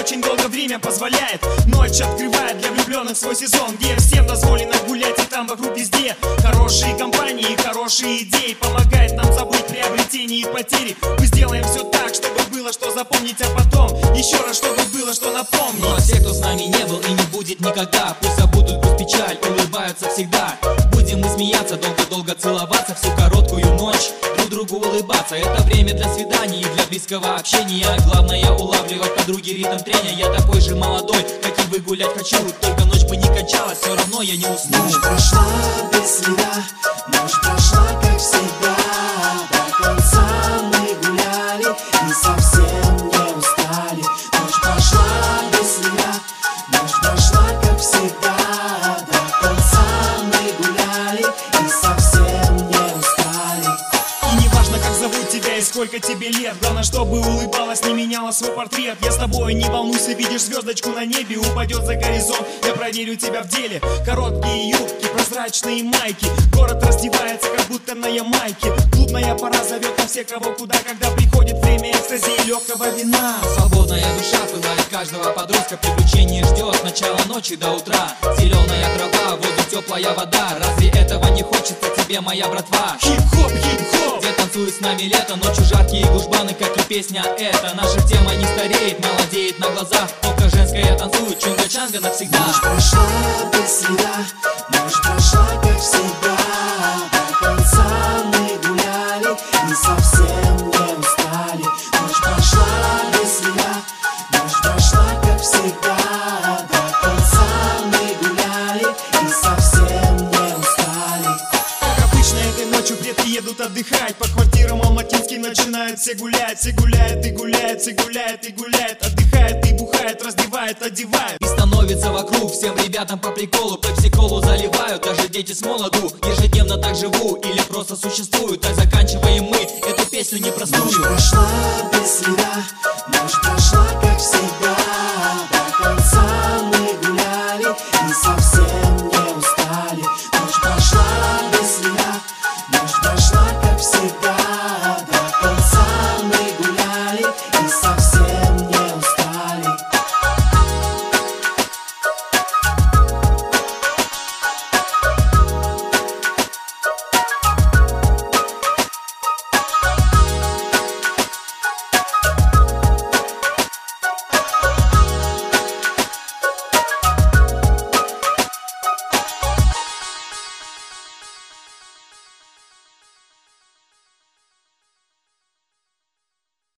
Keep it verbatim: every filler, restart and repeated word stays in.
очень долго время позволяет. Ночь открывает для влюбленных свой сезон, где всем дозволено гулять, и там вокруг везде хорошие компании, хорошие идеи. Помогает нам забыть приобретения и потери. Мы сделаем все так, чтобы было что запомнить, а потом еще раз, чтобы было что напомнить. Но все, кто с нами не был и не будет никогда, пусть забудут грусть, печаль, улыбаются всегда. Будем мы смеяться, долго-долго целоваться всю короткую ночь, друг другу улыбаться. Это время для свиданий и для близкого общения. Главное улавливать подруги ритм трения. Я такой же молодой, как и вы, гулять хочу. Только ночь бы не кончалась, все равно я не усну. Ночь прошла без следа, ночь прошла как всегда. До конца мы гуляли и совсем не устали. Ночь прошла без следа, ночь прошла как всегда. До конца мы гуляли и совсем не устали. И не важно, как зовут тебя и сколько тебе лет, главное, чтобы улыбалась, не меняла свой портрет. Я с тобой, не волнуйся, видишь звездочку на небе, упадет за горизонт, я проверю тебя в деле. Короткие юбки, прозрачные майки, город раздевается, как будто на Ямайке. Клубная пора зовет на все, кого куда, когда приходит время экстази и легкого вина. Свободная душа пылает каждого подростка, приключение ждет с начала ночи до утра. Зеленая трава, воздух, теплая вода, разве этого не хочется тебе, моя братва? Хип-хоп, хип-хоп, где танцует с нами лето, ночью жаркие гужбаны, как и песня эта. Наша тема не стареет, молодеет на глазах, только женская танцует, чунга-чанга навсегда. Ночь прошла без следа, ночь прошла как всегда. До конца мы гуляли и совсем не устали. Ночь прошла без следа, ночь прошла как всегда. До конца мы гуляли и совсем не устали. как обычно этой ночью предки едут отдыхать. По квартирам алматинским начинают все гулять. Все гуляют и гуляют, все гуляют и гуляют. Отдыхает и бухает, раздевает, одевает. И становится вокруг всем ребятам по приколу, пепси-колу заливают, даже дети с молоду. Ежедневно так живу или просто существую, так заканчиваем мы эту песню непростую. Ночь прошла без следа, ночь прошла